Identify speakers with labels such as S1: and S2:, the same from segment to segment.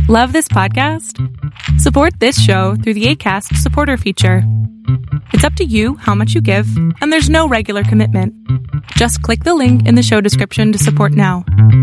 S1: Love this podcast? Support this show through the Acast supporter feature. It's up to you how much you give, and there's no regular commitment. Just click the link in the show description to support now.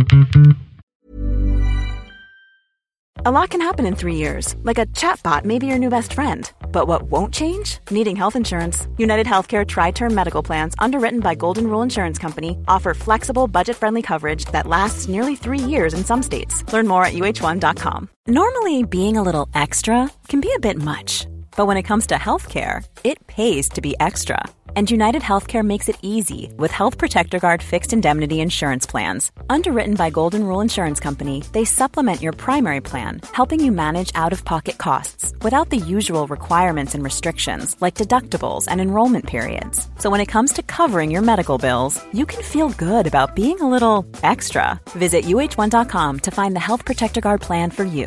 S2: A lot can happen in 3 years, like a chatbot may be your new best friend. But what won't change? Needing health insurance. United Healthcare Tri-Term Medical Plans, underwritten by Golden Rule Insurance Company, offer flexible, budget-friendly coverage that lasts nearly 3 years in some states. Learn more at uh1.com. Normally, being a little extra can be a bit much. But when it comes to healthcare, it pays to be extra. And United Healthcare makes it easy with Health Protector Guard fixed indemnity insurance plans. Underwritten by Golden Rule Insurance Company, they supplement your primary plan, helping you manage out-of-pocket costs without the usual requirements and restrictions like deductibles and enrollment periods. So when it comes to covering your medical bills, you can feel good about being a little extra. Visit uh1.com to find the Health Protector Guard plan for you.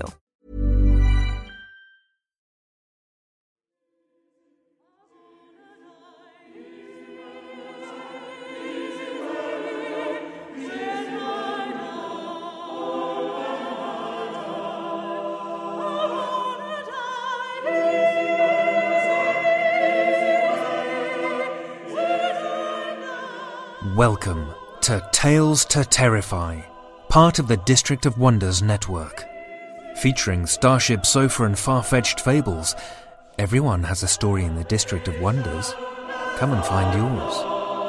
S3: Welcome to Tales to Terrify, part of the District of Wonders network. Featuring Starship Sofa and far-fetched fables, everyone has a story in the District of Wonders. Come and find yours.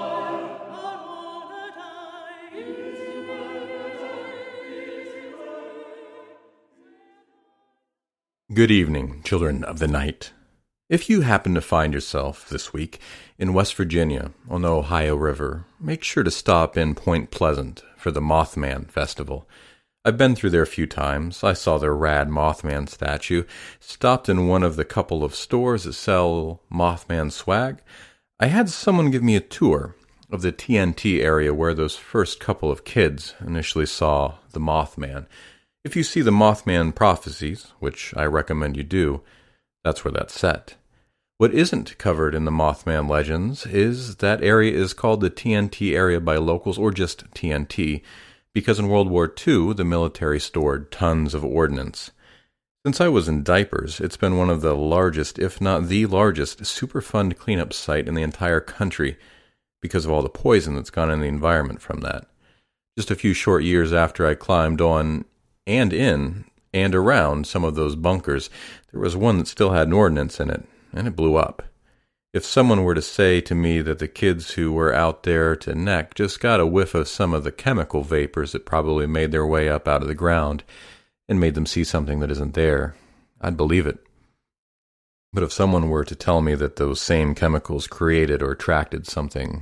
S4: Good evening, children of the night. If you happen to find yourself this week in West Virginia on the Ohio River, make sure to stop in Point Pleasant for the Mothman Festival. I've been through there a few times. I saw their rad Mothman statue, stopped in one of the couple of stores that sell Mothman swag. I had someone give me a tour of the TNT area where those first couple of kids initially saw the Mothman. If you see the Mothman prophecies, which I recommend you do, that's where that's set. What isn't covered in the Mothman legends is that area is called the TNT area by locals, or just TNT, because in World War II, the military stored tons of ordnance. Since I was in diapers, it's been one of the largest, if not the largest, Superfund cleanup site in the entire country because of all the poison that's gone in the environment from that. Just a few short years after I climbed on and in and around some of those bunkers, there was one that still had an ordnance in it, and it blew up. If someone were to say to me that the kids who were out there to neck just got a whiff of some of the chemical vapors that probably made their way up out of the ground and made them see something that isn't there, I'd believe it. But if someone were to tell me that those same chemicals created or attracted something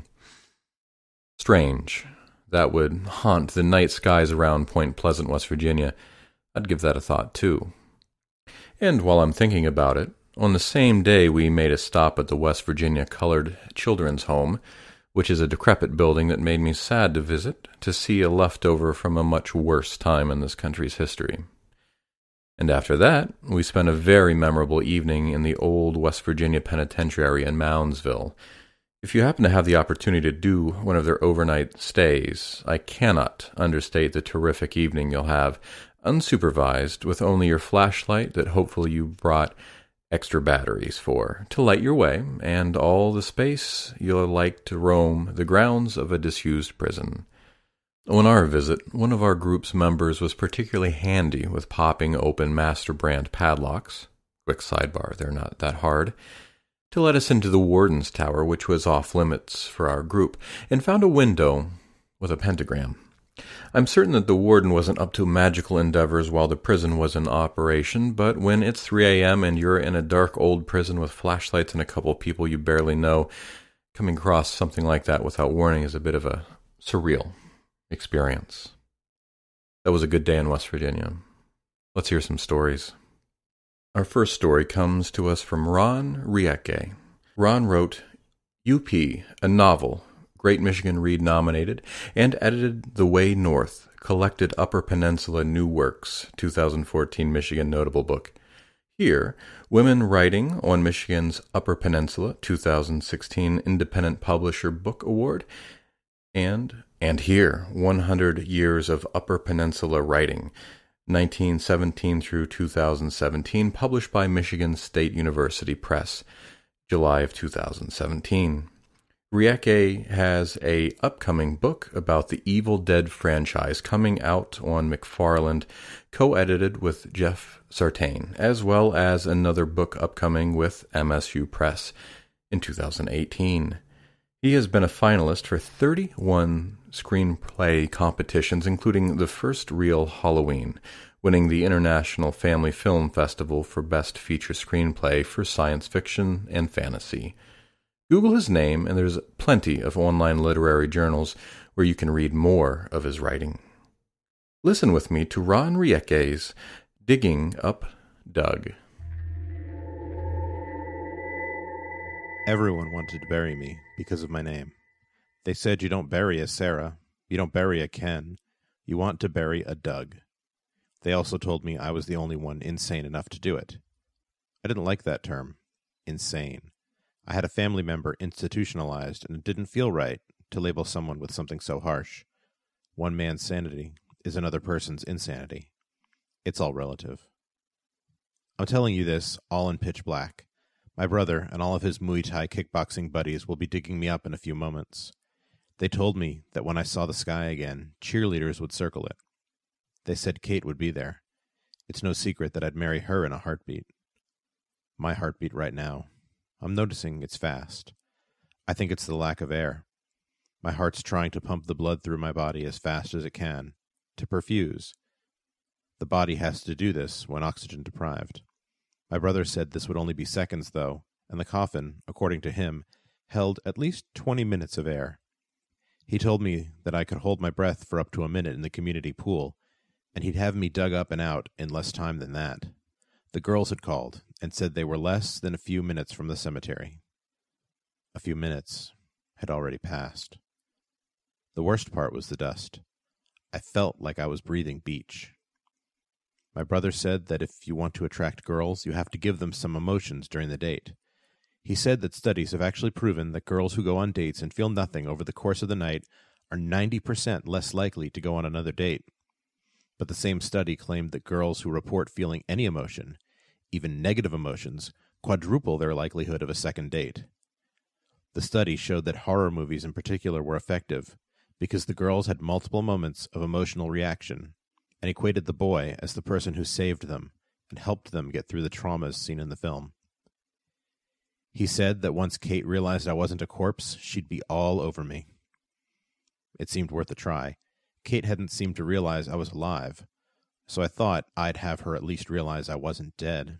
S4: strange that would haunt the night skies around Point Pleasant, West Virginia, I'd give that a thought too. And while I'm thinking about it, on the same day we made a stop at the West Virginia Colored Children's Home, which is a decrepit building that made me sad to visit, to see a leftover from a much worse time in this country's history. And after that, we spent a very memorable evening in the old West Virginia Penitentiary in Moundsville. If you happen to have the opportunity to do one of their overnight stays, I cannot understate the terrific evening you'll have, unsupervised, with only your flashlight that hopefully you brought extra batteries for, to light your way, and all the space you'll like to roam the grounds of a disused prison. On our visit, one of our group's members was particularly handy with popping open Master Brand padlocks, quick sidebar, they're not that hard, to let us into the warden's tower, which was off limits for our group, and found a window with a pentagram. I'm certain that the warden wasn't up to magical endeavors while the prison was in operation, but when it's 3 a.m. and you're in a dark old prison with flashlights and a couple people you barely know, coming across something like that without warning is a bit of a surreal experience. That was a good day in West Virginia. Let's hear some stories. Our first story comes to us from Ron Rieke. Ron wrote, UP, a novel, Great Michigan Read nominated, and edited The Way North, collected Upper Peninsula New Works, 2014 Michigan Notable Book. Here, Women Writing on Michigan's Upper Peninsula, 2016 Independent Publisher Book Award, and here, 100 Years of Upper Peninsula Writing, 1917 through 2017, published by Michigan State University Press, July of 2017. Rieke has an upcoming book about the Evil Dead franchise coming out on McFarland, co-edited with Jeff Sartain, as well as another book upcoming with MSU Press in 2018. He has been a finalist for 31 screenplay competitions, including the first real Halloween, winning the International Family Film Festival for Best Feature Screenplay for Science Fiction and Fantasy. Google his name, and there's plenty of online literary journals where you can read more of his writing. Listen with me to Ron Rieke's Digging Up Doug.
S5: Everyone wanted to bury me because of my name. They said you don't bury a Sarah, you don't bury a Ken, you want to bury a Doug. They also told me I was the only one insane enough to do it. I didn't like that term, insane. I had a family member institutionalized, and it didn't feel right to label someone with something so harsh. One man's sanity is another person's insanity. It's all relative. I'm telling you this all in pitch black. My brother and all of his Muay Thai kickboxing buddies will be digging me up in a few moments. They told me that when I saw the sky again, cheerleaders would circle it. They said Kate would be there. It's no secret that I'd marry her in a heartbeat. My heartbeat right now. I'm noticing it's fast. I think it's the lack of air. My heart's trying to pump the blood through my body as fast as it can, to perfuse. The body has to do this when oxygen deprived. My brother said this would only be seconds, though, and the coffin, according to him, held at least 20 minutes of air. He told me that I could hold my breath for up to a minute in the community pool, and he'd have me dug up and out in less time than that. The girls had called and said they were less than a few minutes from the cemetery. A few minutes had already passed. The worst part was the dust. I felt like I was breathing beach. My brother said that if you want to attract girls, you have to give them some emotions during the date. He said that studies have actually proven that girls who go on dates and feel nothing over the course of the night are 90% less likely to go on another date. But the same study claimed that girls who report feeling any emotion, even negative emotions, quadruple their likelihood of a second date. The study showed that horror movies in particular were effective because the girls had multiple moments of emotional reaction and equated the boy as the person who saved them and helped them get through the traumas seen in the film. He said that once Kate realized I wasn't a corpse, she'd be all over me. It seemed worth a try. Kate hadn't seemed to realize I was alive, so I thought I'd have her at least realize I wasn't dead.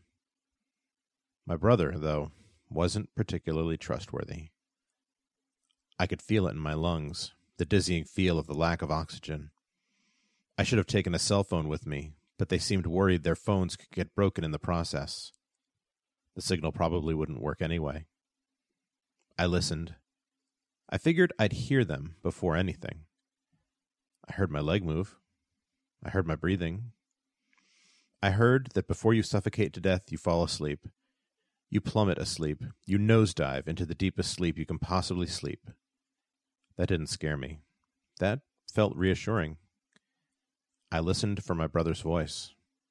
S5: My brother, though, wasn't particularly trustworthy. I could feel it in my lungs, the dizzying feel of the lack of oxygen. I should have taken a cell phone with me, but they seemed worried their phones could get broken in the process. The signal probably wouldn't work anyway. I listened. I figured I'd hear them before anything. I heard my leg move. I heard my breathing. I heard that before you suffocate to death, you fall asleep. You plummet asleep. You nosedive into the deepest sleep you can possibly sleep. That didn't scare me. That felt reassuring. I listened for my brother's voice.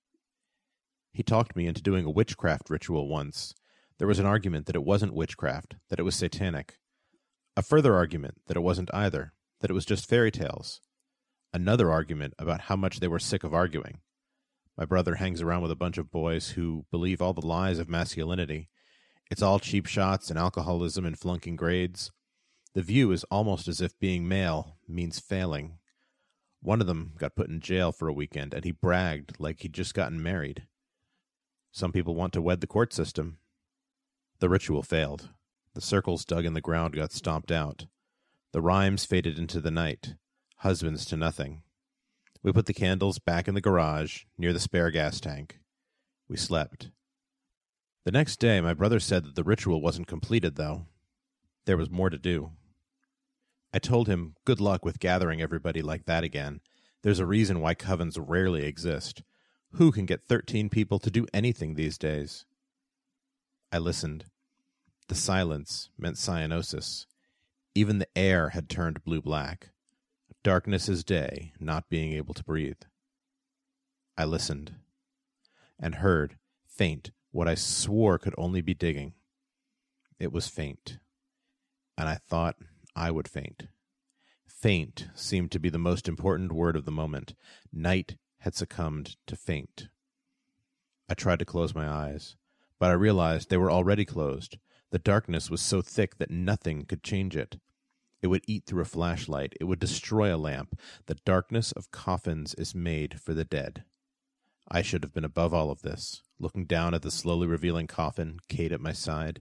S5: He talked me into doing a witchcraft ritual once. There was an argument that it wasn't witchcraft, that it was satanic. A further argument that it wasn't either, that it was just fairy tales. Another argument about how much they were sick of arguing. My brother hangs around with a bunch of boys who believe all the lies of masculinity. It's all cheap shots and alcoholism and flunking grades. The view is almost as if being male means failing. One of them got put in jail for a weekend, and he bragged like he'd just gotten married. Some people want to wed the court system. The ritual failed. The circles dug in the ground got stomped out. The rhymes faded into the night. Husbands to nothing. We put the candles back in the garage, near the spare gas tank. We slept. The next day, my brother said that the ritual wasn't completed, though. There was more to do. I told him, good luck with gathering everybody like that again. There's a reason why covens rarely exist. Who can get 13 people to do anything these days? I listened. The silence meant cyanosis. Even the air had turned blue-black. Darkness as day, not being able to breathe. I listened and heard, faint, what I swore could only be digging. It was faint, and I thought I would faint. Faint seemed to be the most important word of the moment. Night had succumbed to faint. I tried to close my eyes, but I realized they were already closed. The darkness was so thick that nothing could change it. It would eat through a flashlight. It would destroy a lamp. The darkness of coffins is made for the dead. I should have been above all of this, looking down at the slowly revealing coffin, Kate at my side.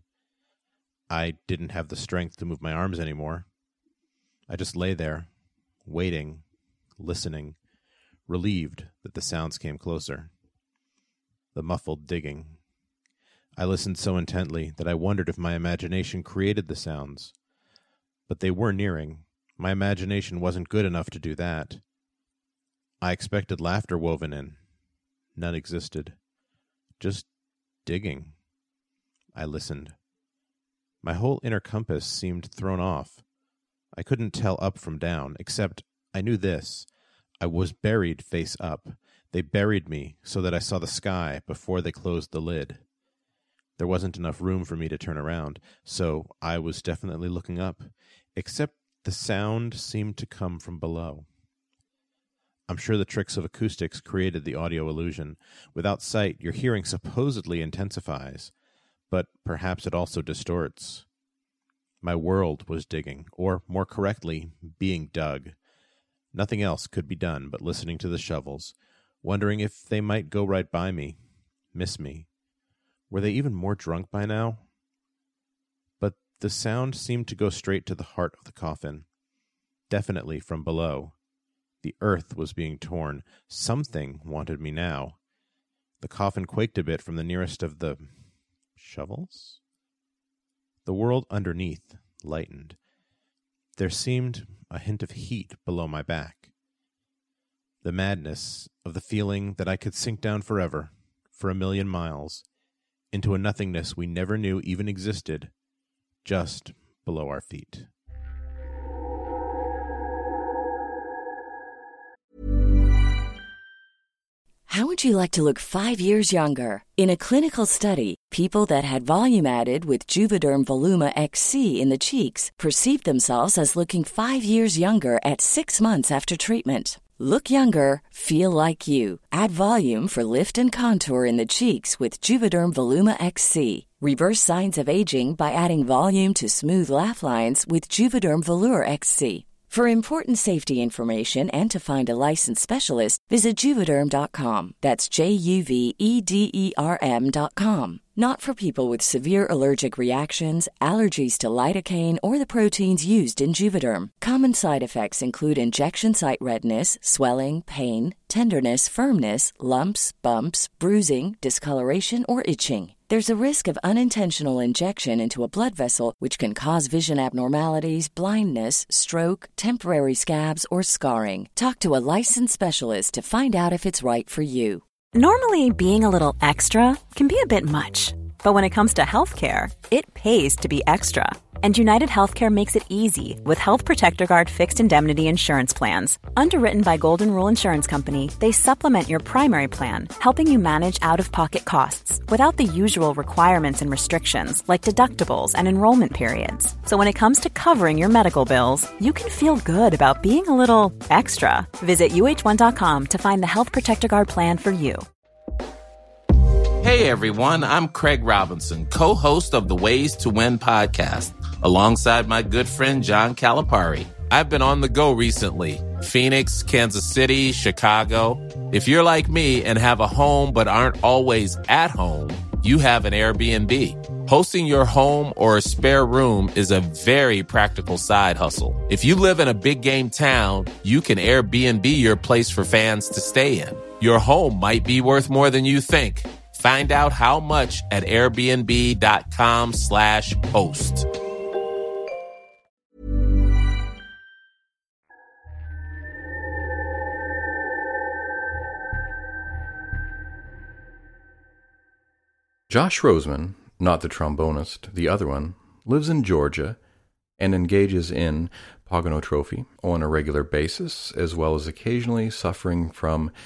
S5: I didn't have the strength to move my arms anymore. I just lay there, waiting, listening, relieved that the sounds came closer. The muffled digging. I listened so intently that I wondered if my imagination created the sounds. But they were nearing. My imagination wasn't good enough to do that. I expected laughter woven in. None existed. Just digging. I listened. My whole inner compass seemed thrown off. I couldn't tell up from down, except I knew this. I was buried face up. They buried me so that I saw the sky before they closed the lid. There wasn't enough room for me to turn around, so I was definitely looking up, except the sound seemed to come from below. I'm sure the tricks of acoustics created the audio illusion. Without sight, your hearing supposedly intensifies, but perhaps it also distorts. My world was digging, or more correctly, being dug. Nothing else could be done but listening to the shovels, wondering if they might go right by me, miss me. Were they even more drunk by now? But the sound seemed to go straight to the heart of the coffin. Definitely from below. The earth was being torn. Something wanted me now. The coffin quaked a bit from the nearest of the shovels? The world underneath lightened. There seemed a hint of heat below my back. The madness of the feeling that I could sink down forever, for 1,000,000 miles, into a nothingness we never knew even existed, just below our feet.
S6: How would you like to look 5 years younger? In a clinical study, people that had volume added with Juvederm Voluma XC in the cheeks perceived themselves as looking 5 years younger at 6 months after treatment. Look younger, feel like you. Add volume for lift and contour in the cheeks with Juvederm Voluma XC. Reverse signs of aging by adding volume to smooth laugh lines with Juvederm Volure XC. For important safety information and to find a licensed specialist, visit Juvederm.com. That's JUVEDERM.com. Not for people with severe allergic reactions, allergies to lidocaine, or the proteins used in Juvederm. Common side effects include injection site redness, swelling, pain, tenderness, firmness, lumps, bumps, bruising, discoloration, or itching. There's a risk of unintentional injection into a blood vessel, which can cause vision abnormalities, blindness, stroke, temporary scabs, or scarring. Talk to a licensed specialist to find out if it's right for you.
S2: Normally, being a little extra can be a bit much, but when it comes to healthcare, it pays to be extra. And United Healthcare makes it easy with Health Protector Guard fixed indemnity insurance plans. Underwritten by Golden Rule Insurance Company, they supplement your primary plan, helping you manage out-of-pocket costs without the usual requirements and restrictions like deductibles and enrollment periods. So when it comes to covering your medical bills, you can feel good about being a little extra. Visit UH1.com to find the Health Protector Guard plan for you.
S7: Hey everyone, I'm Craig Robinson, co-host of the Ways to Win podcast, alongside my good friend John Calipari. I've been on the go recently. Phoenix, Kansas City, Chicago. If you're like me and have a home but aren't always at home, you have an Airbnb. Hosting your home or a spare room is a very practical side hustle. If you live in a big game town, you can Airbnb your place for fans to stay in. Your home might be worth more than you think. Find out how much at airbnb.com/host.
S4: Josh Roseman, not the trombonist, the other one, lives in Georgia and engages in pogonotrophy on a regular basis, as well as occasionally suffering from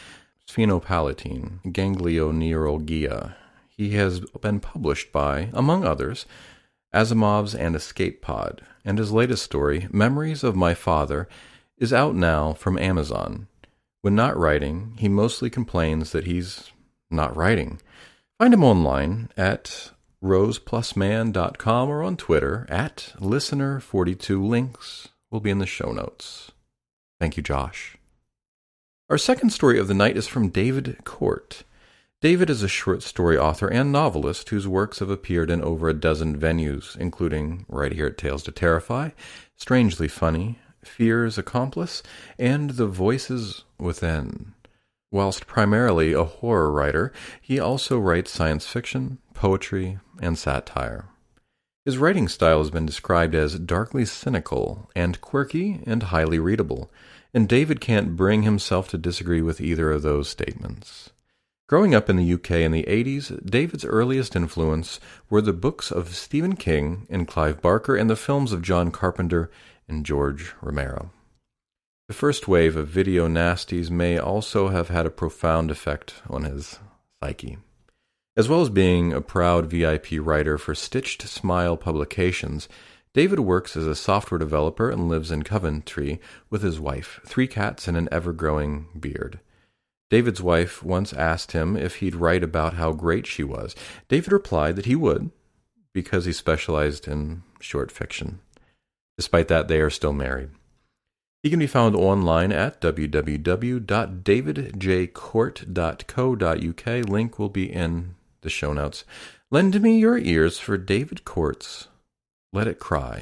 S4: sphenopalatine ganglioneuralgia. He has been published by, among others, Asimov's and Escape Pod, and his latest story, Memories of My Father, is out now from Amazon. When not writing, he mostly complains that he's not writing. Find him online at roseplusman.com or on Twitter at listener42. Links will be in the show notes. Thank you, Josh. Our second story of the night is from David Court. David is a short story author and novelist whose works have appeared in over a dozen venues, including right here at Tales to Terrify, Strangely Funny, Fear's Accomplice, and The Voices Within. Whilst primarily a horror writer, he also writes science fiction, poetry, and satire. His writing style has been described as darkly cynical and quirky and highly readable, and David can't bring himself to disagree with either of those statements. Growing up in the UK in the 80s, David's earliest influence were the books of Stephen King and Clive Barker and the films of John Carpenter and George Romero. The first wave of video nasties may also have had a profound effect on his psyche. As well as being a proud VIP writer for Stitched Smile Publications, David works as a software developer and lives in Coventry with his wife, 3 cats, and an ever-growing beard. David's wife once asked him if he'd write about how great she was. David replied that he would, because he specialized in short fiction. Despite that, they are still married. He can be found online at www.davidjcourt.co.uk. Link will be in the show notes. Lend me your ears for David Court's Let It Cry.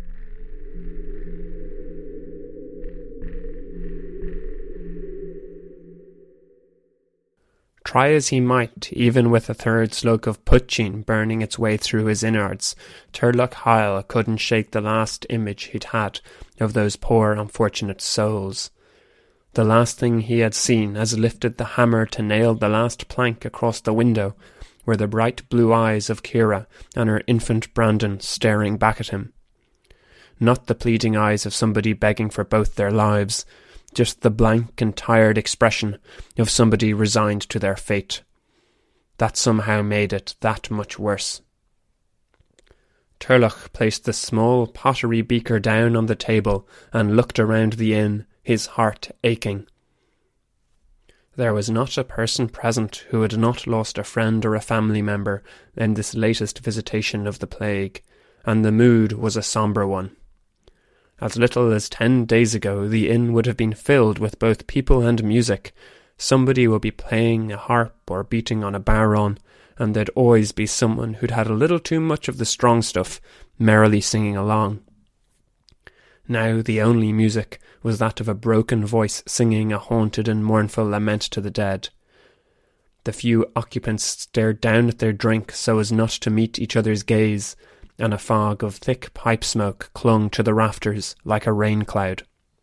S8: Try as he might, even with a third slug of poitín burning its way through his innards, Turlough Hyle couldn't shake the last image he'd had of those poor unfortunate souls. The last thing he had seen as lifted the hammer to nail the last plank across the window were the bright blue eyes of Kira and her infant Brandon staring back at him. Not the pleading eyes of somebody begging for both their lives, just the blank and tired expression of somebody resigned to their fate. That somehow made it that much worse. Turlough placed the small pottery beaker down on the table and looked around the inn, his heart aching. There was not a person present who had not lost a friend or a family member in this latest visitation of the plague, and the mood was a sombre one. As little as 10 days ago, the inn would have been filled with both people and music. Somebody would be playing a harp or beating on a bodhrán, and there'd always be someone who'd had a little too much of the strong stuff, merrily singing along. Now the only music was that of a broken voice singing a haunted and mournful lament to the dead. The few occupants stared down at their drink so as not to meet each other's gaze, and a fog of thick pipe smoke clung to the rafters like a rain cloud.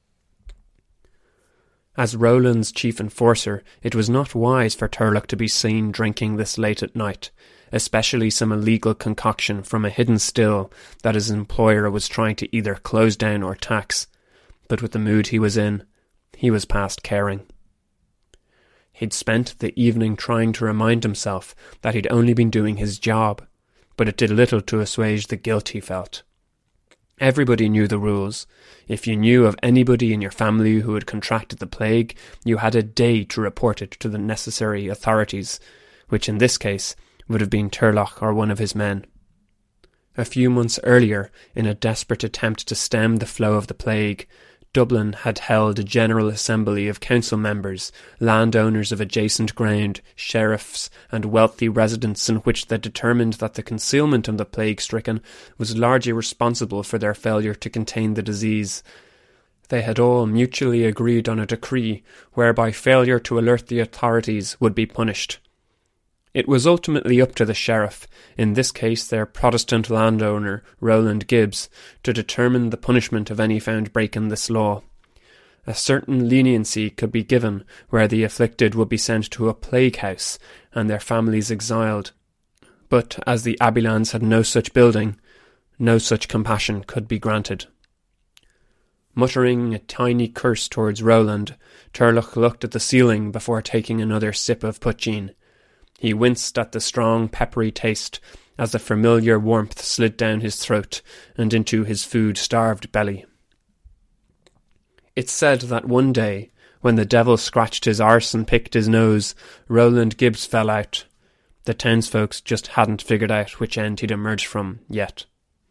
S8: As Roland's chief enforcer, it was not wise for Turlough to be seen drinking this late at night, especially some illegal concoction from a hidden still that his employer was trying to either close down or tax. But with the mood he was in, he was past caring. He'd spent the evening trying to remind himself that he'd only been doing his job, but it did little to assuage the guilt he felt. Everybody knew the rules. If you knew of anybody in your family who had contracted the plague, you had a day to report it to the necessary authorities, which in this case would have been Turlough or one of his men. A few months earlier, in a desperate attempt to stem the flow of the plague, Dublin had held a general assembly of council members, landowners of adjacent ground, sheriffs and wealthy residents, in which they determined that the concealment of the plague-stricken was largely responsible for their failure to contain the disease. They had all mutually agreed on a decree whereby failure to alert the authorities would be punished. It was ultimately up to the sheriff, in this case their Protestant landowner, Roland Gibbs, to determine the punishment of any found breaking this law. A certain leniency could be given where the afflicted would be sent to a plague house and their families exiled. But as the Abbeylands had no such building, no such compassion could be granted. Muttering a tiny curse towards Roland, Turlough looked at the ceiling before taking another sip of poitín. He winced at the strong, peppery taste as the familiar warmth slid down his throat and into his food-starved belly. It's said that one day, when the devil scratched his arse and picked his nose, Roland Gibbs fell out. The townsfolk just hadn't figured out which end he'd emerged from yet.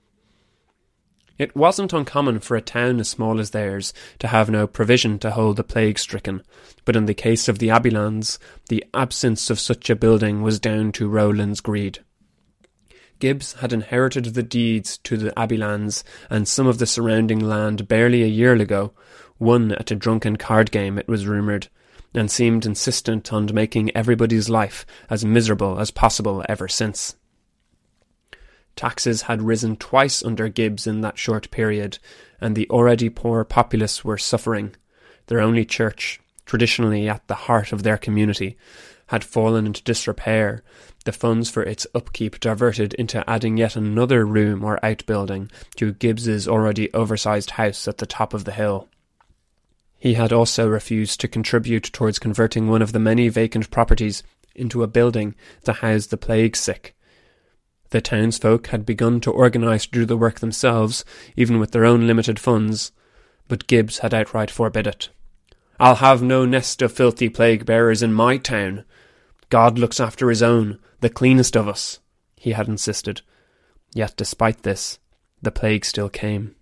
S8: It wasn't uncommon for a town as small as theirs to have no provision to hold the plague-stricken, but in the case of the Abbeylands, the absence of such a building was down to Roland's greed. Gibbs had inherited the deeds to the Abbeylands and some of the surrounding land barely a year ago, won at a drunken card game, it was rumoured, and seemed insistent on making everybody's life as miserable as possible ever since. Taxes had risen twice under Gibbs in that short period, and the already poor populace were suffering. Their only church, traditionally at the heart of their community, had fallen into disrepair, the funds for its upkeep diverted into adding yet another room or outbuilding to Gibbs's already oversized house at the top of the hill. He had also refused to contribute towards converting one of the many vacant properties into a building to house the plague sick. The townsfolk had begun to organise to do the work themselves, even with their own limited funds, but Gibbs had outright forbid it. "I'll have no nest of filthy plague-bearers in my town. God looks after his own, the cleanest of us," he had insisted. Yet despite this, the plague still came.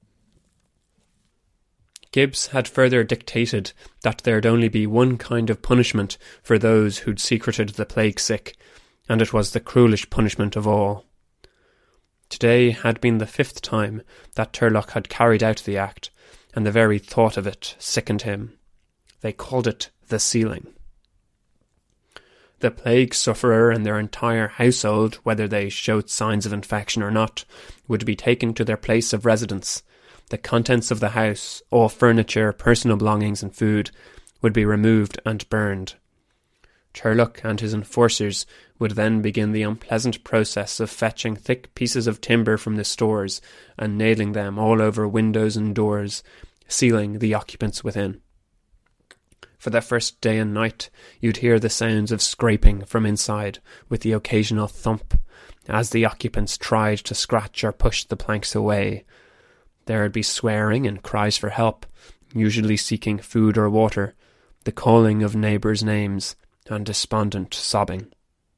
S8: Gibbs had further dictated that there'd only be one kind of punishment for those who'd secreted the plague sick, and it was the cruelest punishment of all. Today had been the 5th time that Turlough had carried out the act, and the very thought of it sickened him. They called it the sealing. The plague sufferer and their entire household, whether they showed signs of infection or not, would be taken to their place of residence. The contents of the house, all furniture, personal belongings and food, would be removed and burned. Turlough and his enforcers would then begin the unpleasant process of fetching thick pieces of timber from the stores and nailing them all over windows and doors, sealing the occupants within. For the first day and night, you'd hear the sounds of scraping from inside, with the occasional thump, as the occupants tried to scratch or push the planks away. There'd be swearing and cries for help, usually seeking food or water, the calling of neighbours' names, and despondent sobbing.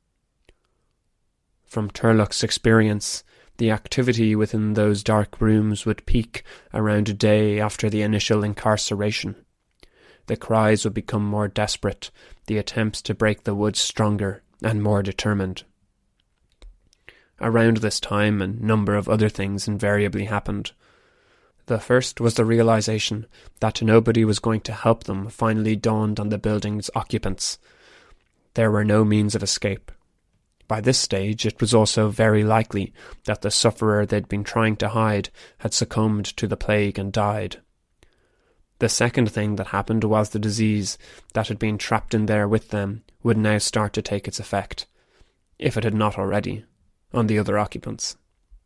S8: From Turlough's experience, the activity within those dark rooms would peak around a day after the initial incarceration. The cries would become more desperate, the attempts to break the woods stronger and more determined. Around this time, a number of other things invariably happened. The first was the realization that nobody was going to help them finally dawned on the building's occupants. There were no means of escape. By this stage, it was also very likely that the sufferer they'd been trying to hide had succumbed to the plague and died. The second thing that happened was the disease that had been trapped in there with them would now start to take its effect, if it had not already, on the other occupants.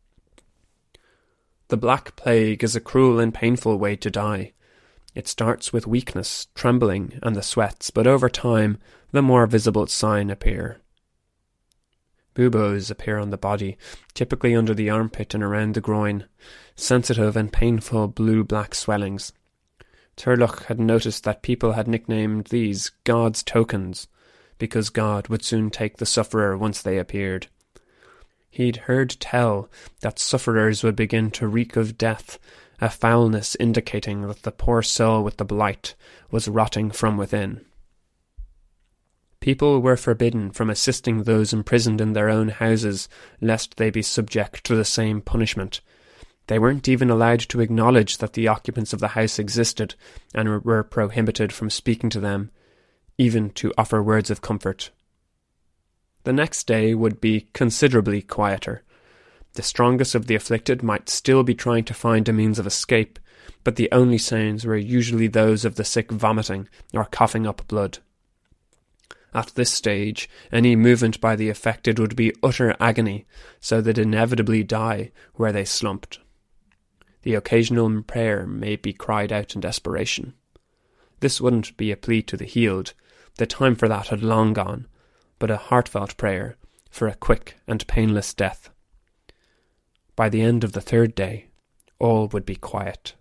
S8: The Black Plague is a cruel and painful way to die. It starts with weakness, trembling, and the sweats, but over time, the more visible signs appear. Buboes appear on the body, typically under the armpit and around the groin, sensitive and painful blue-black swellings. Turlough had noticed that people had nicknamed these God's tokens, because God would soon take the sufferer once they appeared. He'd heard tell that sufferers would begin to reek of death, a foulness indicating that the poor soul with the blight was rotting from within. People were forbidden from assisting those imprisoned in their own houses, lest they be subject to the same punishment. They weren't even allowed to acknowledge that the occupants of the house existed, and were prohibited from speaking to them, even to offer words of comfort. The next day would be considerably quieter. The strongest of the afflicted might still be trying to find a means of escape, but the only sounds were usually those of the sick vomiting or coughing up blood. At this stage, any movement by the affected would be utter agony, so they'd inevitably die where they slumped. The occasional prayer may be cried out in desperation. This wouldn't be a plea to the healed. The time for that had long gone, but a heartfelt prayer for a quick and painless death. By the end of the third day, all would be quiet.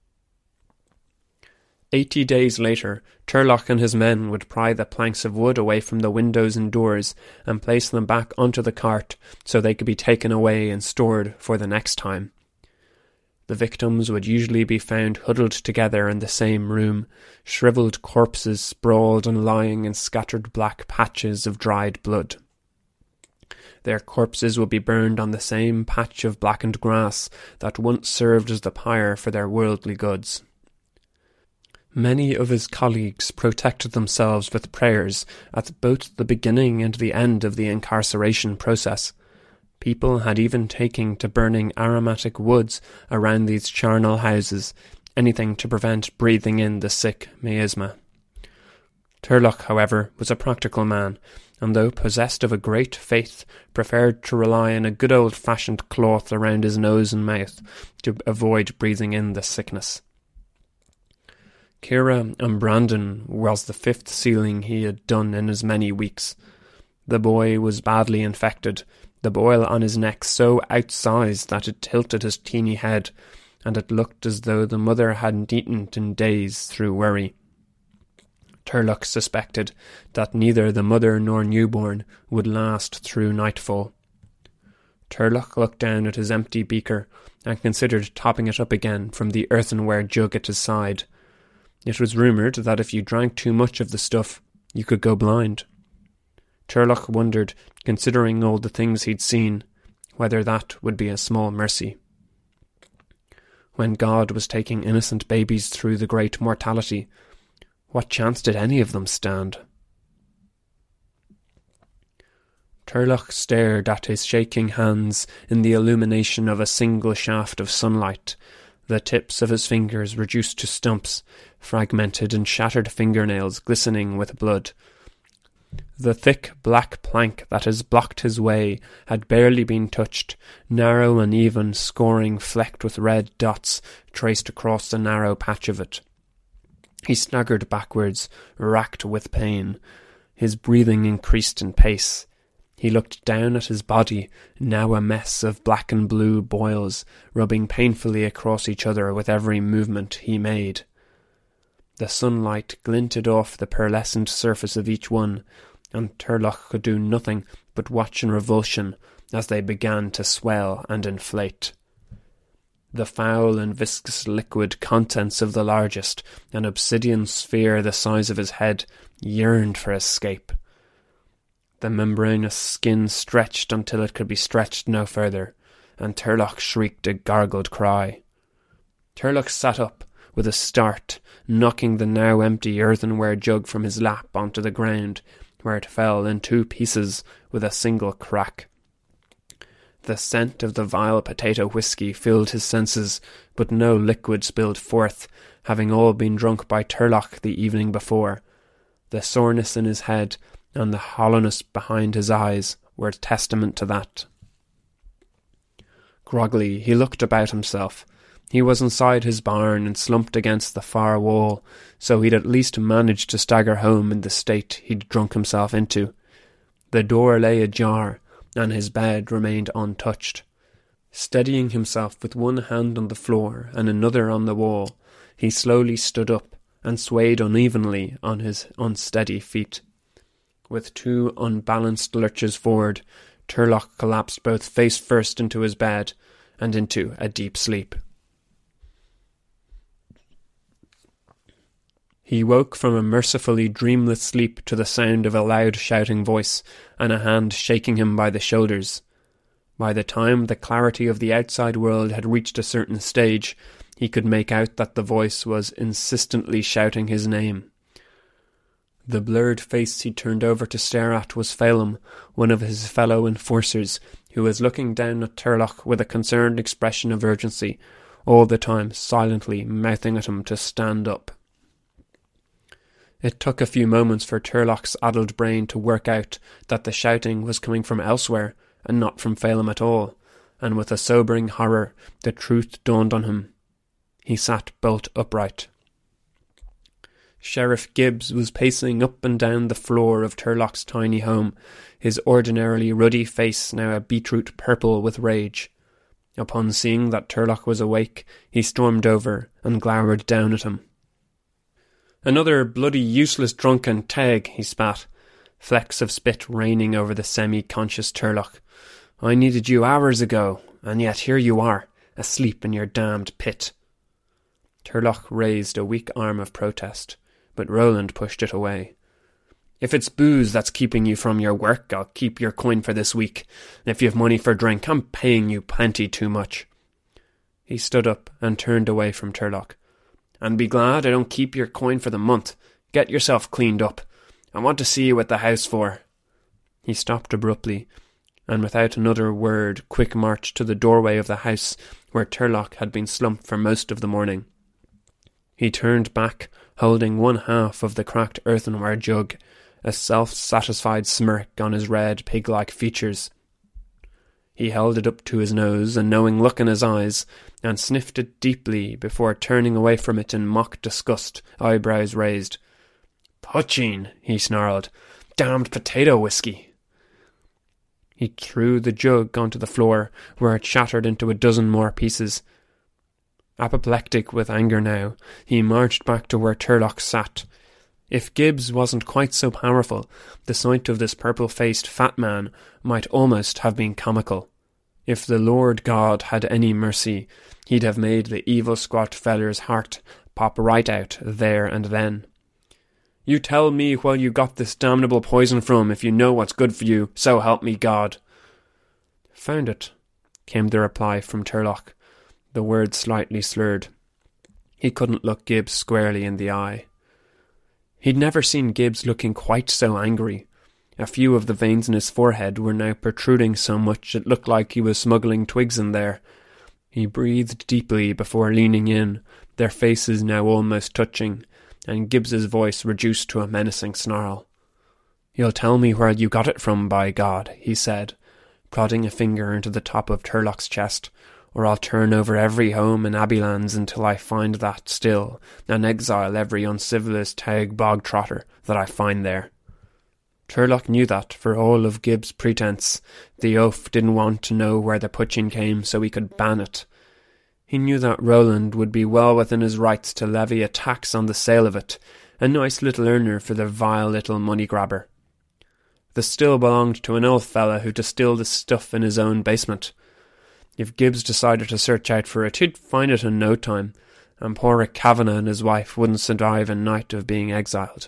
S8: 80 days later, Turlough and his men would pry the planks of wood away from the windows and doors and place them back onto the cart so they could be taken away and stored for the next time. The victims would usually be found huddled together in the same room, shriveled corpses sprawled and lying in scattered black patches of dried blood. Their corpses would be burned on the same patch of blackened grass that once served as the pyre for their worldly goods. Many of his colleagues protected themselves with prayers at both the beginning and the end of the incarceration process. People had even taken to burning aromatic woods around these charnel houses, anything to prevent breathing in the sick miasma. Turlough, however, was a practical man, and though possessed of a great faith, preferred to rely on a good old-fashioned cloth around his nose and mouth to avoid breathing in the sickness. Ciara and Brandon was the 5th sealing he had done in as many weeks. The boy was badly infected, the boil on his neck so outsized that it tilted his teeny head, and it looked as though the mother hadn't eaten in days through worry. Turlough suspected that neither the mother nor newborn would last through nightfall. Turlough looked down at his empty beaker and considered topping it up again from the earthenware jug at his side. It was rumoured that if you drank too much of the stuff, you could go blind. Turlough wondered, considering all the things he'd seen, whether that would be a small mercy. When God was taking innocent babies through the great mortality, what chance did any of them stand? Turlough stared at his shaking hands in the illumination of a single shaft of sunlight, the tips of his fingers reduced to stumps, fragmented and shattered fingernails glistening with blood. The thick black plank that has blocked his way had barely been touched, narrow and even, scoring flecked with red dots traced across the narrow patch of it. He staggered backwards, racked with pain. His breathing increased in pace. He looked down at his body, now a mess of black and blue boils, rubbing painfully across each other with every movement he made. The sunlight glinted off the pearlescent surface of each one, and Turlough could do nothing but watch in revulsion as they began to swell and inflate. The foul and viscous liquid contents of the largest, an obsidian sphere the size of his head, yearned for escape. The membranous skin stretched until it could be stretched no further, and Turlough shrieked a gargled cry. Turlough sat up with a start, knocking the now empty earthenware jug from his lap onto the ground, where it fell in 2 pieces with a single crack. The scent of the vile potato whisky filled his senses, but no liquid spilled forth, having all been drunk by Turlough the evening before. The soreness in his head and the hollowness behind his eyes were testament to that. Groggily, he looked about himself. He was inside his barn and slumped against the far wall, so he'd at least managed to stagger home in the state he'd drunk himself into. The door lay ajar, and his bed remained untouched. Steadying himself with one hand on the floor and another on the wall, he slowly stood up and swayed unevenly on his unsteady feet. With 2 unbalanced lurches forward, Turlough collapsed both face first into his bed and into a deep sleep. He woke from a mercifully dreamless sleep to the sound of a loud shouting voice and a hand shaking him by the shoulders. By the time the clarity of the outside world had reached a certain stage, he could make out that the voice was insistently shouting his name. The blurred face he turned over to stare at was Phelim, one of his fellow enforcers, who was looking down at Turlough with a concerned expression of urgency, all the time silently mouthing at him to stand up. It took a few moments for Turlough's addled brain to work out that the shouting was coming from elsewhere, and not from Phelim at all, and with a sobering horror the truth dawned on him. He sat bolt upright. Sheriff Gibbs was pacing up and down the floor of Turlock's tiny home, his ordinarily ruddy face now a beetroot purple with rage. Upon seeing that Turlock was awake, he stormed over and glowered down at him. "Another bloody useless drunken tag," he spat, flecks of spit raining over the semi-conscious Turlock. "I needed you hours ago, and yet here you are, asleep in your damned pit." Turlock raised a weak arm of protest, but Roland pushed it away. "If it's booze that's keeping you from your work, I'll keep your coin for this week. If you've money for drink, I'm paying you plenty too much." He stood up and turned away from Turlock. "And be glad I don't keep your coin for the month. Get yourself cleaned up. I want to see you at the house for—" He stopped abruptly, and without another word quick marched to the doorway of the house where Turlock had been slumped for most of the morning. He turned back, holding one half of the cracked earthenware jug, a self-satisfied smirk on his red, pig-like features. He held it up to his nose, a knowing look in his eyes, and sniffed it deeply before turning away from it in mock disgust, eyebrows raised. "Poaching," he snarled. "Damned potato whiskey." He threw the jug onto the floor, where it shattered into a dozen more pieces. Apoplectic with anger now, he marched back to where Turlock sat. If Gibbs wasn't quite so powerful, the sight of this purple-faced fat man might almost have been comical. If the Lord God had any mercy, he'd have made the evil squat feller's heart pop right out there and then. "You tell me where you got this damnable poison from if you know what's good for you, so help me God." "Found it," came the reply from Turlock, the words slightly slurred. He couldn't look Gibbs squarely in the eye. He'd never seen Gibbs looking quite so angry. A few of the veins in his forehead were now protruding so much it looked like he was smuggling twigs in there. He breathed deeply before leaning in, their faces now almost touching, and Gibbs's voice reduced to a menacing snarl. "You'll tell me where you got it from, by God," he said, prodding a finger into the top of Turlock's chest, "or I'll turn over every home in Abbeylands until I find that still, and exile every uncivilized tag bog-trotter that I find there." Turlock knew that, for all of Gibbs' pretense, the oaf didn't want to know where the poaching came so he could ban it. He knew that Roland would be well within his rights to levy a tax on the sale of it, a nice little earner for the vile little money-grabber. The still belonged to an old fella who distilled the stuff in his own basement. If Gibbs decided to search out for it, he'd find it in no time, and poor Rick Kavanagh and his wife wouldn't survive a night of being exiled.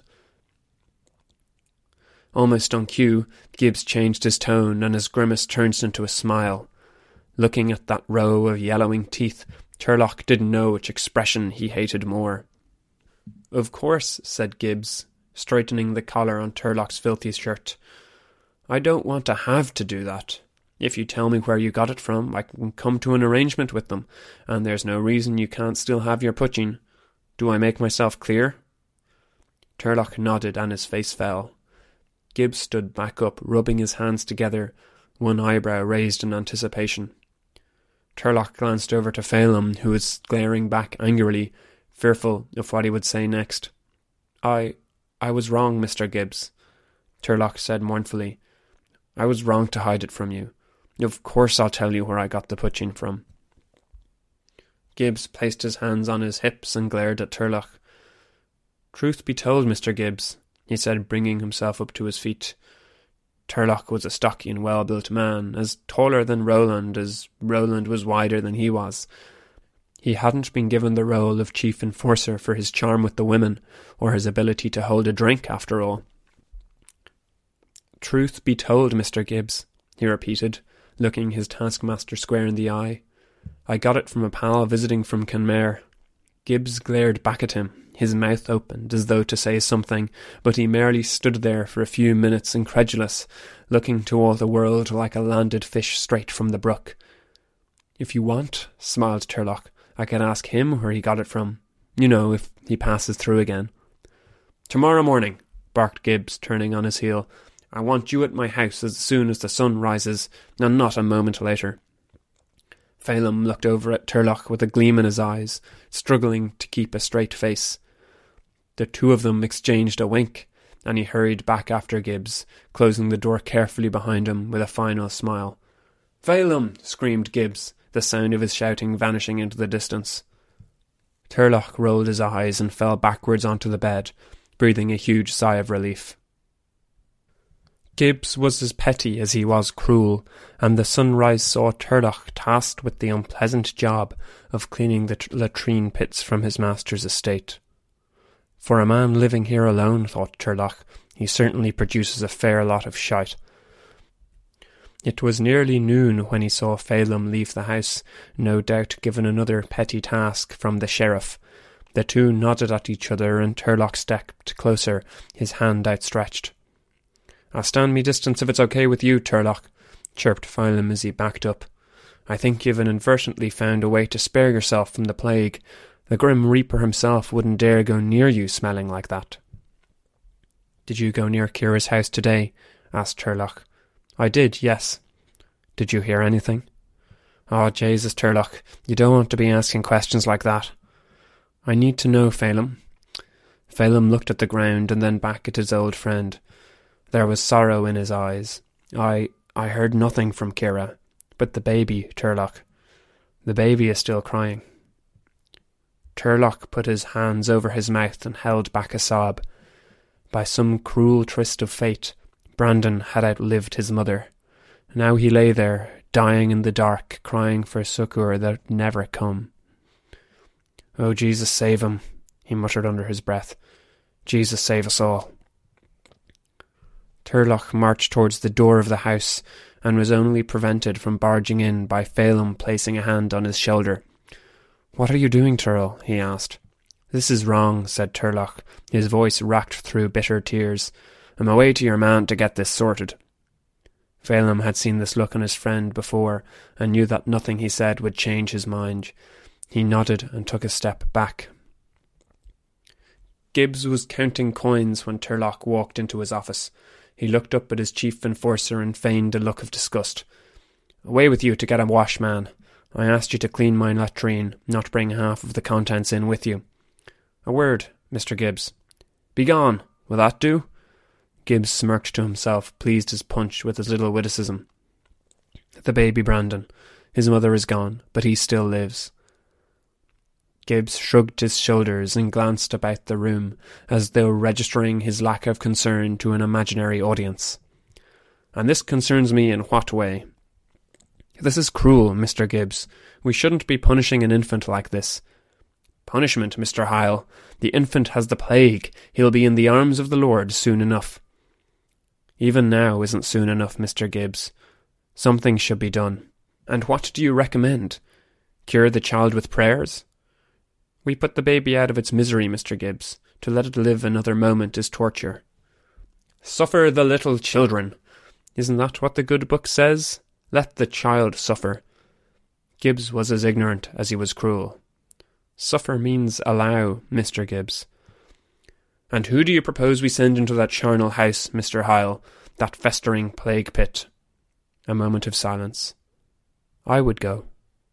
S8: Almost on cue, Gibbs changed his tone, and his grimace turned into a smile. Looking at that row of yellowing teeth, Turlock didn't know which expression he hated more. "Of course," said Gibbs, straightening the collar on Turlock's filthy shirt. "I don't want to have to do that. If you tell me where you got it from, I can come to an arrangement with them, and there's no reason you can't still have your poaching. Do I make myself clear?" Turlock nodded, and his face fell. Gibbs stood back up, rubbing his hands together, one eyebrow raised in anticipation. Turlock glanced over to Phelim, who was glaring back angrily, fearful of what he would say next. I was wrong, Mr. Gibbs," Turlock said mournfully. "I was wrong to hide it from you. Of course I'll tell you where I got the poaching from." Gibbs placed his hands on his hips and glared at Turlock. "Truth be told, Mr. Gibbs," he said, bringing himself up to his feet. Turlock was a stocky and well-built man, as taller than Roland as Roland was wider than he was. He hadn't been given the role of chief enforcer for his charm with the women, or his ability to hold a drink, after all. "Truth be told, Mr. Gibbs," he repeated, looking his taskmaster square in the eye. "I got it from a pal visiting from Kenmare." Gibbs glared back at him, his mouth opened as though to say something, but he merely stood there for a few minutes incredulous, looking to all the world like a landed fish straight from the brook. "If you want," smiled Turlock, "I can ask him where he got it from. You know, if he passes through again." "Tomorrow morning," barked Gibbs, turning on his heel. "I want you at my house as soon as the sun rises, and not a moment later." Phelim looked over at Turlough with a gleam in his eyes, struggling to keep a straight face. The two of them exchanged a wink, and he hurried back after Gibbs, closing the door carefully behind him with a final smile. "Phelim!" screamed Gibbs, the sound of his shouting vanishing into the distance. Turlough rolled his eyes and fell backwards onto the bed, breathing a huge sigh of relief. Gibbs was as petty as he was cruel, and the sunrise saw Turlough tasked with the unpleasant job of cleaning the latrine pits from his master's estate. For a man living here alone, thought Turlough, he certainly produces a fair lot of shite. It was nearly noon when he saw Phelim leave the house, no doubt given another petty task from the sheriff. The two nodded at each other, and Turlough stepped closer, his hand outstretched. "I'll stand me distance if it's okay with you, Turlough," chirped Phelim as he backed up. "I think you've inadvertently found a way to spare yourself from the plague. The Grim Reaper himself wouldn't dare go near you smelling like that." "Did you go near Kira's house today?" asked Turlough. "I did, yes." "Did you hear anything?" "Oh, Jesus, Turlough, you don't want to be asking questions like that." "I need to know, Phelim." Phelim looked at the ground and then back at his old friend. There was sorrow in his eyes. I heard nothing from Kira. But the baby, Turlough. The baby is still crying." Turlough put his hands over his mouth and held back a sob. By some cruel twist of fate, Brandon had outlived his mother. Now he lay there, dying in the dark, crying for succour that would never come. "Oh, Jesus, save him," he muttered under his breath. "Jesus, save us all." Turlough marched towards the door of the house, and was only prevented from barging in by Phelim placing a hand on his shoulder. "What are you doing, Turl?" he asked. "This is wrong," said Turlough, his voice racked through bitter tears. "I'm away to your man to get this sorted." Phelim had seen this look on his friend before, and knew that nothing he said would change his mind. He nodded and took a step back. Gibbs was counting coins when Turlough walked into his office. He looked up at his chief enforcer and feigned a look of disgust. "Away with you to get a wash, man. I asked you to clean my latrine, not bring half of the contents in with you." "A word, Mr. Gibbs." "Begone. Will that do?" Gibbs smirked to himself, pleased as Punch with his little witticism. "The baby Brandon. His mother is gone, but he still lives." Gibbs shrugged his shoulders and glanced about the room, as though registering his lack of concern to an imaginary audience. "And this concerns me in what way?" "This is cruel, Mr. Gibbs. We shouldn't be punishing an infant like this." "Punishment, Mr. Hyle. The infant has the plague. He'll be in the arms of the Lord soon enough." "Even now isn't soon enough, Mr. Gibbs. Something should be done. And what do you recommend? Cure the child with prayers?" "We put the baby out of its misery, Mr. Gibbs. To let it live another moment is torture." "Suffer the little children. Isn't that what the good book says? Let the child suffer." Gibbs was as ignorant as he was cruel. "Suffer means allow, Mr. Gibbs." "And who do you propose we send into that charnel house, Mr. Hyle, that festering plague pit?" A moment of silence. "I would go."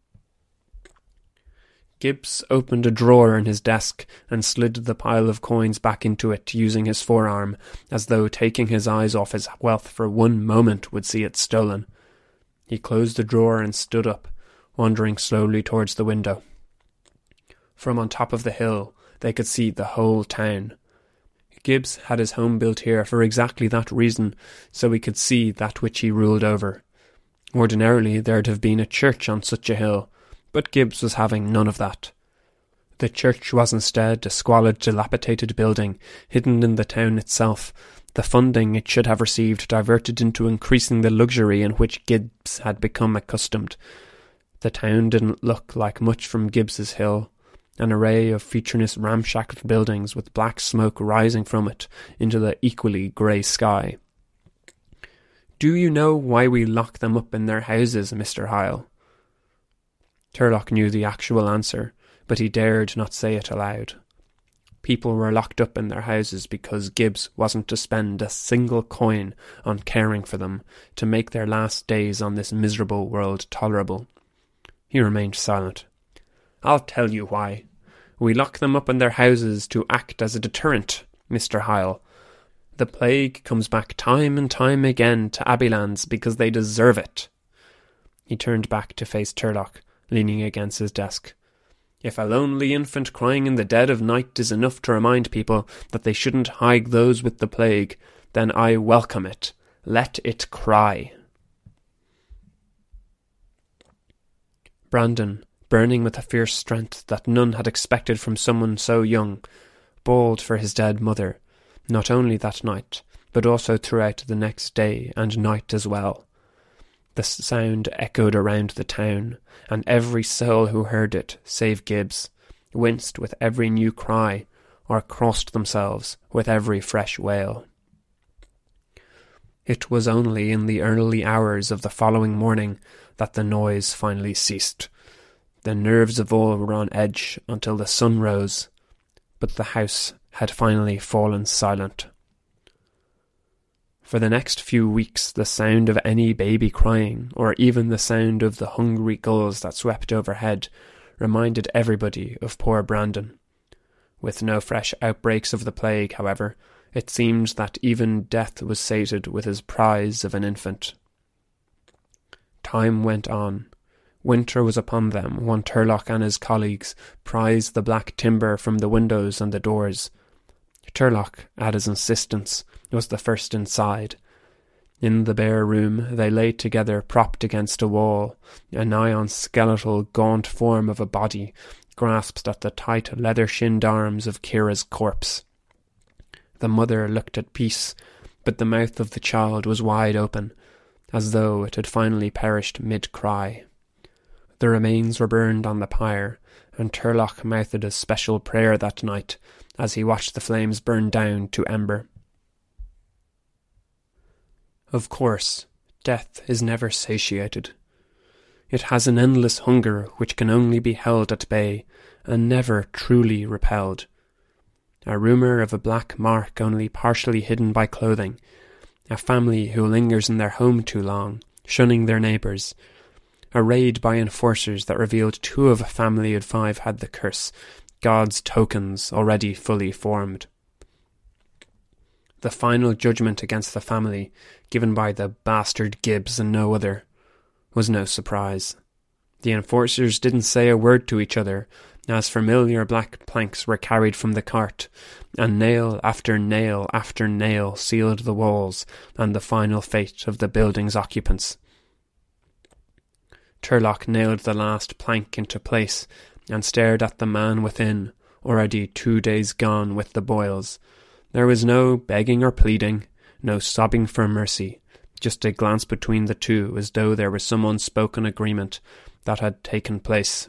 S8: Gibbs opened a drawer in his desk and slid the pile of coins back into it using his forearm, as though taking his eyes off his wealth for one moment would see it stolen. He closed the drawer and stood up, wandering slowly towards the window. From on top of the hill they could see the whole town. Gibbs had his home built here for exactly that reason, so he could see that which he ruled over. Ordinarily there'd have been a church on such a hill, but Gibbs was having none of that. The church was instead a squalid, dilapidated building, hidden in the town itself, the funding it should have received diverted into increasing the luxury in which Gibbs had become accustomed. The town didn't look like much from Gibbs's hill, an array of featureless ramshackle buildings with black smoke rising from it into the equally grey sky. "Do you know why we lock them up in their houses, Mr. Hyle?" Turlough knew the actual answer, but he dared not say it aloud. People were locked up in their houses because Gibbs wasn't to spend a single coin on caring for them, to make their last days on this miserable world tolerable. He remained silent. "I'll tell you why. We lock them up in their houses to act as a deterrent, Mr. Hyle. The plague comes back time and time again to Abbeylands because they deserve it." He turned back to face Turlough, leaning against his desk. "If a lonely infant crying in the dead of night is enough to remind people that they shouldn't hide those with the plague, then I welcome it. Let it cry." Brandon, burning with a fierce strength that none had expected from someone so young, bawled for his dead mother, not only that night, but also throughout the next day and night as well. The sound echoed around the town, and every soul who heard it, save Gibbs, winced with every new cry, or crossed themselves with every fresh wail. It was only in the early hours of the following morning that the noise finally ceased. The nerves of all were on edge until the sun rose, but the house had finally fallen silent. For the next few weeks, the sound of any baby crying, or even the sound of the hungry gulls that swept overhead, reminded everybody of poor Brandon. With no fresh outbreaks of the plague, however, it seemed that even death was sated with his prize of an infant. Time went on. Winter was upon them when Turlough and his colleagues prized the black timber from the windows and the doors. Turlough, at his insistence, was the first inside. In the bare room they lay together propped against a wall, a nigh-on skeletal gaunt form of a body grasped at the tight leather-shinned arms of Kira's corpse. The mother looked at peace, but the mouth of the child was wide open, as though it had finally perished mid-cry. The remains were burned on the pyre, and Turlough mouthed a special prayer that night as he watched the flames burn down to ember. Of course, death is never satiated. It has an endless hunger which can only be held at bay, and never truly repelled. A rumour of a black mark only partially hidden by clothing, a family who lingers in their home too long, shunning their neighbours, a raid by enforcers that revealed 2 of a family of 5 had the curse, God's tokens already fully formed. The final judgment against the family, given by the bastard Gibbs and no other, was no surprise. The enforcers didn't say a word to each other, as familiar black planks were carried from the cart, and nail after nail after nail sealed the walls and the final fate of the building's occupants. Turlough nailed the last plank into place and stared at the man within, already 2 days gone with the boils. There was no begging or pleading, no sobbing for mercy, just a glance between the two as though there was some unspoken agreement that had taken place.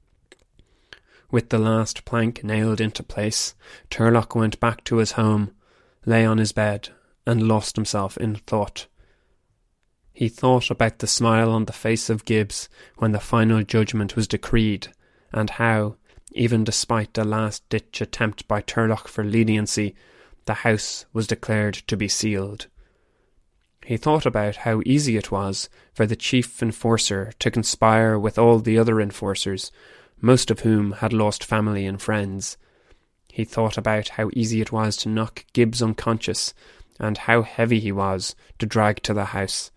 S8: With the last plank nailed into place, Turlough went back to his home, lay on his bed, and lost himself in thought. He thought about the smile on the face of Gibbs when the final judgment was decreed, and how, even despite a last-ditch attempt by Turlough for leniency, the house was declared to be sealed. He thought about how easy it was for the chief enforcer to conspire with all the other enforcers, most of whom had lost family and friends. He thought about how easy it was to knock Gibbs unconscious, and how heavy he was to drag to the house.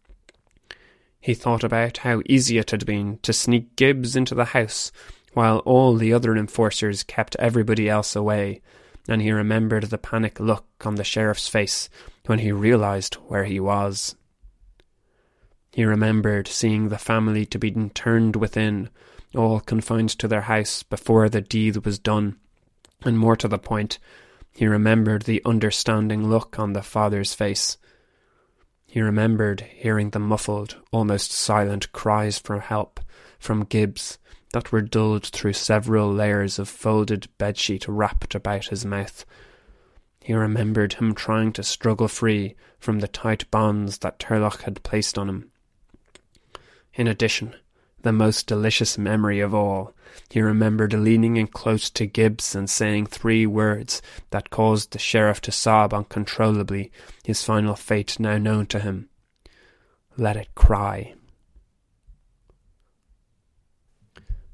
S8: He thought about how easy it had been to sneak Gibbs into the house, while all the other enforcers kept everybody else away, and he remembered the panic look on the sheriff's face when he realised where he was. He remembered seeing the family to be interned within, all confined to their house before the deed was done, and more to the point, he remembered the understanding look on the father's face. He remembered hearing the muffled, almost silent cries for help from Gibbs that were dulled through several layers of folded bedsheet wrapped about his mouth. He remembered him trying to struggle free from the tight bonds that Turlough had placed on him. In addition, the most delicious memory of all, he remembered leaning in close to Gibbs and saying 3 words that caused the sheriff to sob uncontrollably, his final fate now known to him. Let it cry.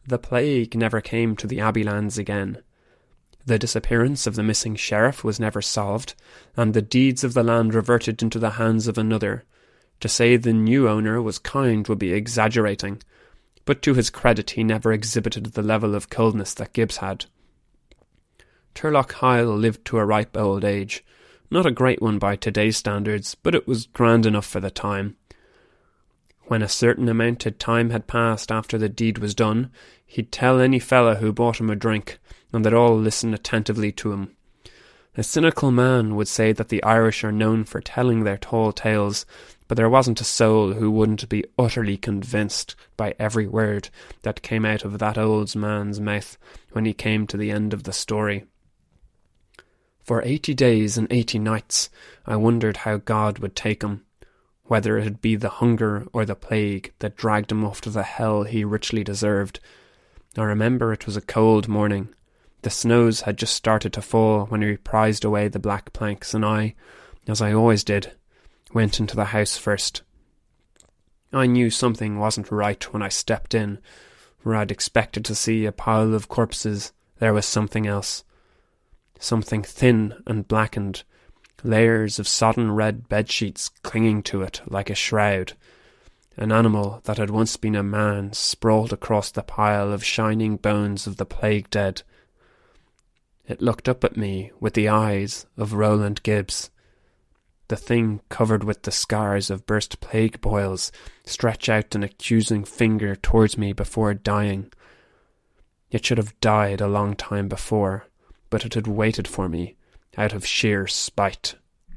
S8: The plague never came to the Abbeylands again. The disappearance of the missing sheriff was never solved, and the deeds of the land reverted into the hands of another. To say the new owner was kind would be exaggerating, but to his credit he never exhibited the level of coldness that Gibbs had. Turlough Kyle lived to a ripe old age. Not a great one by today's standards, but it was grand enough for the time. When a certain amount of time had passed after the deed was done, he'd tell any fella who bought him a drink, and they'd all listen attentively to him. A cynical man would say that the Irish are known for telling their tall tales, but there wasn't a soul who wouldn't be utterly convinced by every word that came out of that old man's mouth when he came to the end of the story. For 80 days and 80 nights I wondered how God would take him, whether it'd be the hunger or the plague that dragged him off to the hell he richly deserved. I remember it was a cold morning. The snows had just started to fall when he prized away the black planks, and I, as I always did, went into the house first. I knew something wasn't right when I stepped in. Where I'd expected to see a pile of corpses, there was something else. Something thin and blackened, layers of sodden red bedsheets clinging to it like a shroud. An animal that had once been a man sprawled across the pile of shining bones of the plague dead. It looked up at me with the eyes of Roland Gibbs. The thing covered with the scars of burst plague boils stretched out an accusing finger towards me before dying. It should have died a long time before, but it had waited for me out of sheer spite.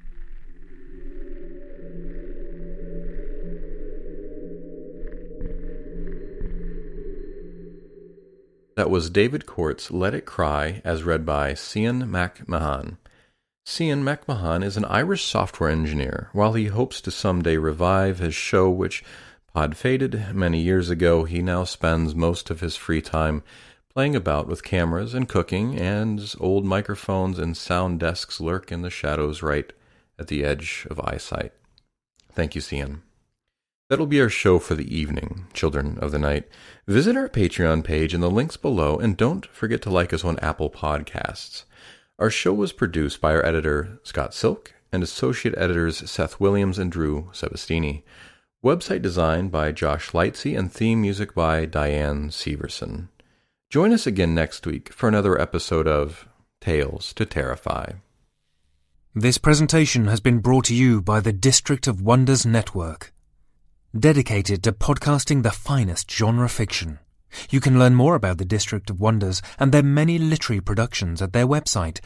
S4: That was David Court's Let It Cry, as read by Cian McMahon. Cian McMahon is an Irish software engineer. While he hopes to someday revive his show, which pod faded many years ago, he now spends most of his free time playing about with cameras and cooking, and old microphones and sound desks lurk in the shadows right at the edge of eyesight. Thank you, Cian. That'll be our show for the evening, Children of the Night. Visit our Patreon page in the links below, and don't forget to like us on Apple Podcasts. Our show was produced by our editor, Scott Silk, and associate editors Seth Williams and Drew Sebastini. Website design by Josh Lightsey, and theme music by Diane Severson. Join us again next week for another episode of Tales to Terrify.
S3: This presentation has been brought to you by the District of Wonders Network, dedicated to podcasting the finest genre fiction. You can learn more about the District of Wonders and their many literary productions at their website,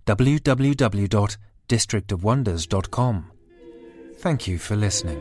S3: www.districtofwonders.com. Thank you for listening.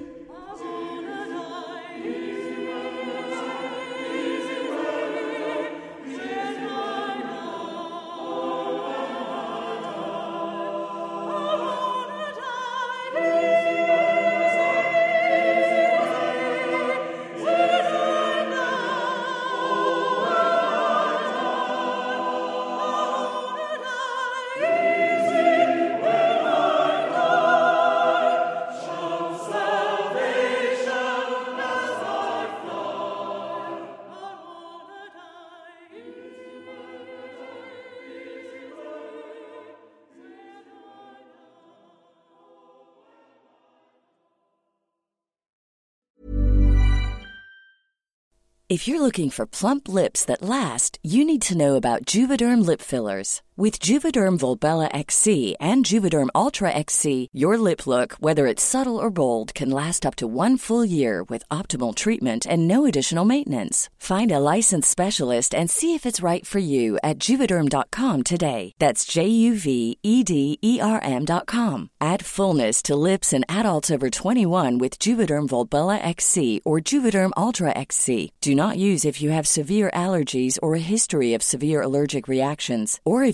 S6: If you're looking for plump lips that last, you need to know about Juvederm lip fillers. With Juvederm Volbella XC and Juvederm Ultra XC, your lip look, whether it's subtle or bold, can last up to 1 full year with optimal treatment and no additional maintenance. Find a licensed specialist and see if it's right for you at Juvederm.com today. That's JUVEDERM.com. Add fullness to lips in adults over 21 with Juvederm Volbella XC or Juvederm Ultra XC. Do not use if you have severe allergies or a history of severe allergic reactions, or if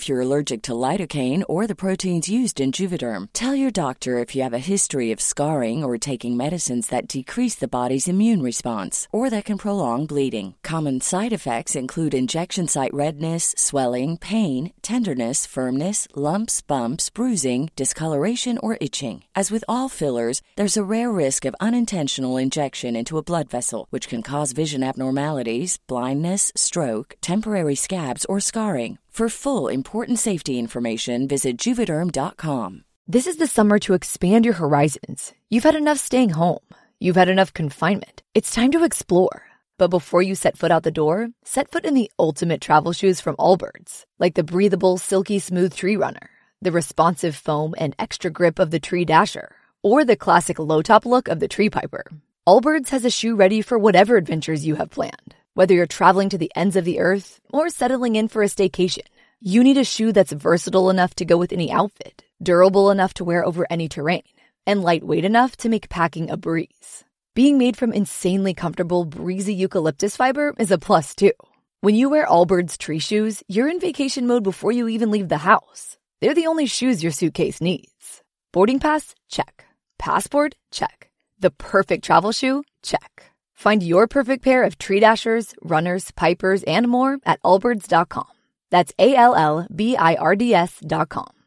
S6: if you're allergic to lidocaine or the proteins used in Juvederm. Tell your doctor if you have a history of scarring or taking medicines that decrease the body's immune response or that can prolong bleeding. Common side effects include injection site redness, swelling, pain, tenderness, firmness, lumps, bumps, bruising, discoloration, or itching. As with all fillers, there's a rare risk of unintentional injection into a blood vessel, which can cause vision abnormalities, blindness, stroke, temporary scabs, or scarring. For full, important safety information, visit Juvederm.com.
S9: This is the summer to expand your horizons. You've had enough staying home. You've had enough confinement. It's time to explore. But before you set foot out the door, set foot in the ultimate travel shoes from Allbirds, like the breathable, silky smooth Tree Runner, the responsive foam and extra grip of the Tree Dasher, or the classic low-top look of the Tree Piper. Allbirds has a shoe ready for whatever adventures you have planned. Whether you're traveling to the ends of the earth or settling in for a staycation, you need a shoe that's versatile enough to go with any outfit, durable enough to wear over any terrain, and lightweight enough to make packing a breeze. Being made from insanely comfortable, breezy eucalyptus fiber is a plus, too. When you wear Allbirds tree shoes, you're in vacation mode before you even leave the house. They're the only shoes your suitcase needs. Boarding pass? Check. Passport? Check. The perfect travel shoe? Check. Find your perfect pair of Tree Dashers, Runners, Pipers, and more at allbirds.com. That's ALLBIRDS.com.